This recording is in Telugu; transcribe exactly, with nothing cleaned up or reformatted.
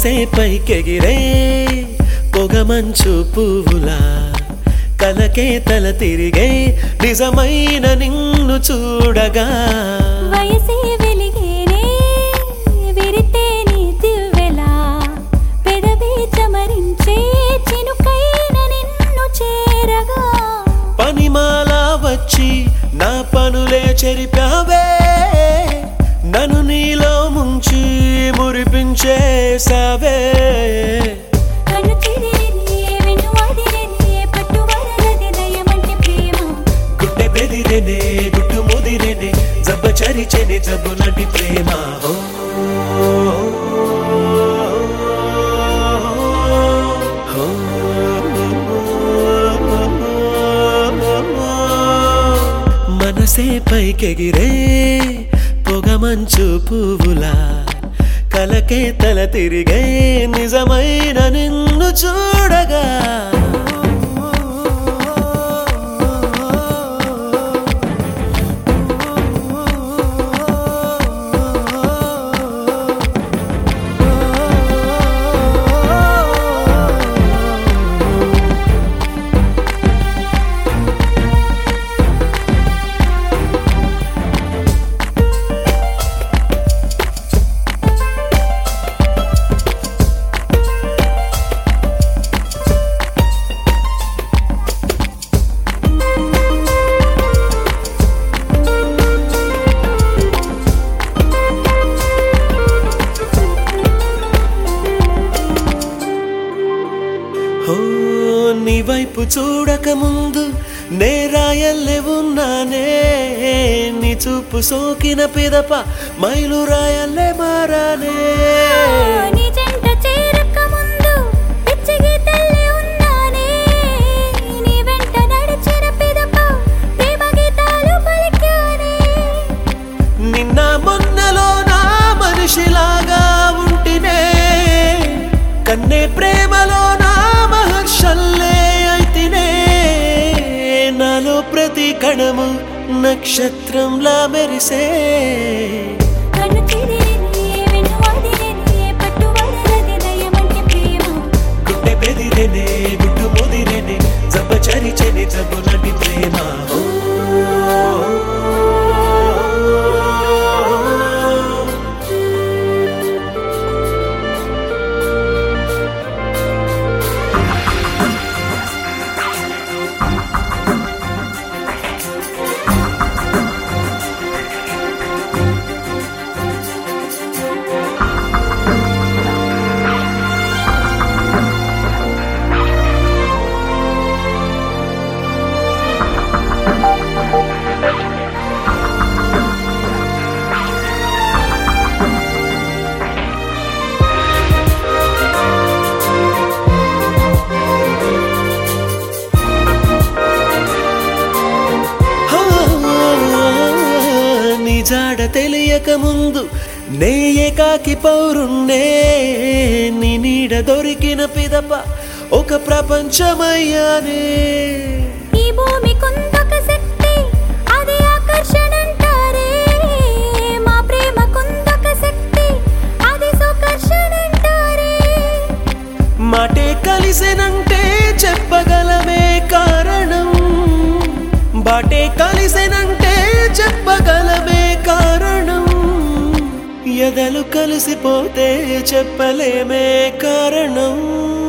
మనసే పైకెగిరే పొగమంచు పువ్వులా కలకే తల తిరిగే నిజమైన నిన్ను చూడగా వయసే వెలిగేనే విరితే నీ దివ్వెలా పెదవి చమరించే చినుకైన నిన్ను చేరగా పనిమాల వచ్చి నా పనులే చెరిపావే నన్ను నీలో ముంచి మురిపించేసావే కను చిదిరినే వెన్ను అదిరినే పట్టు వరలది దయమంటే ప్రేమ గుడ్డె బెదిరెనే గుట్టు ముదిరెనే జబ్బ చరిచెనే జబ్బు లాంటి ప్రేమ ఓ, ఓ, మనసే పైకెగిరే పొగమంచు పువ్వులా కలకే తల తిరిగే నిజమైన నిన్ను చూడగా ఓ నీ వైపు చూడక ముందు నే రాయల్లే ఉన్నానే నీ చూపు సోకిన పిదప మైలు రాయల్లే మారానే నీ జంట చేరక ముందు పిచ్చి గీతల్లే ఉన్నానే నీ వెంట నడిచిన పిదప ప్రేమ గీతాలు పలికానే నిన్న మొన్నలో నా మనిషిలాగా ఉంటినే కన్నే ప్రేమలో నా మహర్షల్లే అయితినే నాలో ప్రతి కణము నక్షత్రంలా మెరిసే కను చిదిరినే వెన్ను అదిరినే పట్టు వరలది దయమంటే ప్రేమ గుడ్డె బెదిరెనే గుట్టు ముదిరెనే జబ్బ చరిచెనే జబ్బు లాంటి ప్రేమ ఓ, నీ జాడ తెలియక ముందు నే ఏకాకి పౌరుణ్ణే నీ నీడ దొరికిన పిదప ఒక ప్రపంచమయ్యానే ఈ భూమి కుందొక శక్తి అది ఆకర్షణ అంటారే మా ప్రేమ కుందొక శక్తి అది సుకర్షణ అంటారే మాటే కలిసెనంటే చెప్పగలమే కారణం బాటే కలిసెనంటే చెప్పగలమే కారణం ఎదలు కలిసిపోతే చెప్పలేమే కారణం